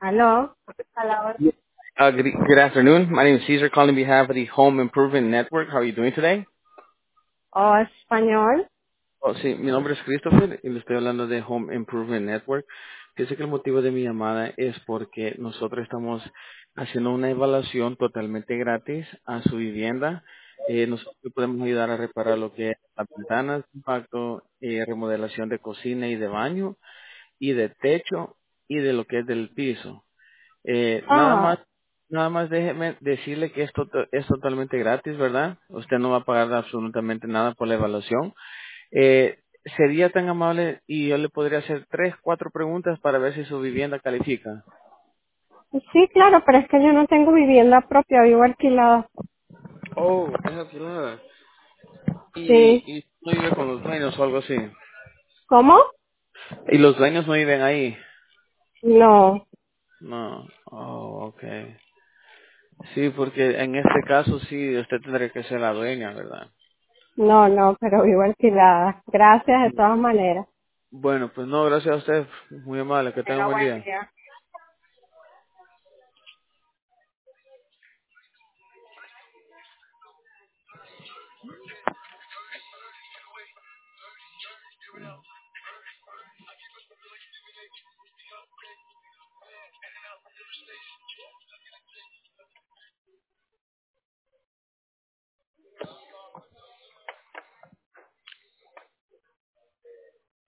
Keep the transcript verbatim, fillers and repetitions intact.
Aló. A la hora. Uh, good, good afternoon. My name is Caesar, calling on behalf of the Home Improvement Network. How are you doing today? ¿O español? Oh, sí, mi nombre es Christopher y le estoy hablando de Home Improvement Network. Fíjese que el motivo de mi llamada es porque nosotros estamos haciendo una evaluación totalmente gratis a su vivienda. Eh, nosotros le podemos ayudar a reparar lo que es las ventanas, impacto, eh, remodelación de cocina y de baño, y de techo, y de lo que es del piso. Eh, nada más, Ah, nada más déjeme decirle que esto to- es totalmente gratis, ¿verdad? Usted no va a pagar absolutamente nada por la evaluación. Eh, sería tan amable y yo le podría hacer tres, cuatro preguntas para ver si su vivienda califica. sí, claro, pero es que yo no tengo vivienda propia, vivo alquilada. Oh, es alquilada. Sí. Y, y no vive con los dueños o algo así. ¿Cómo? Y los dueños no viven ahí. No, No. Oh, okay. Sí, porque en este caso sí, usted tendría que ser la dueña, ¿verdad? no, no, pero vivo alquilada. Gracias de todas maneras. Bueno, pues no, gracias a usted. Muy amable. Que tenga un Tenga buen buen día. día.